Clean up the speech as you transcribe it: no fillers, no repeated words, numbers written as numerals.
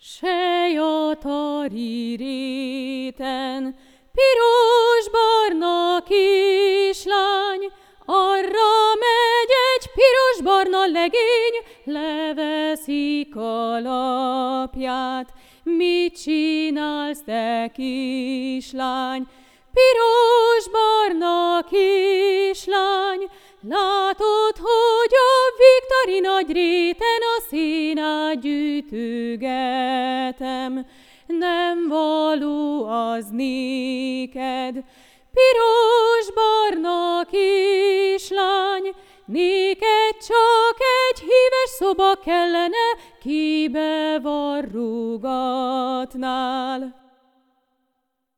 Sejatari réten, piros-barna kislány, arra megy egy piros-barna legény, leveszi kalapját. Mit csinálsz, te kislány? Piros-barna kislány, látod, hogy a Viktori nagy réten a szénát gyűjtögetem. Nem való az néked, piros-barna kislány, néked csak egy híves szoba kellene, kibe varrugatnál.